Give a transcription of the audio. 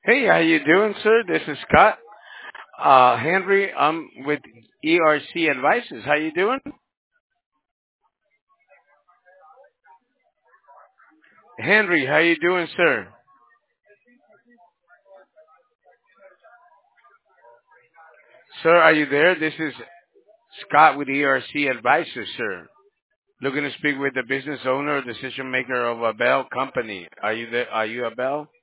Hey, how you doing, sir? This is Scott. Henry, I'm with ERC Advisors. How you doing? Henry, how you doing, sir? Sir, are you there? This is Scott with ERC Advisors, sir. Looking to speak with the business owner or decision maker of a Bell company. Are you there? Are you a Bell?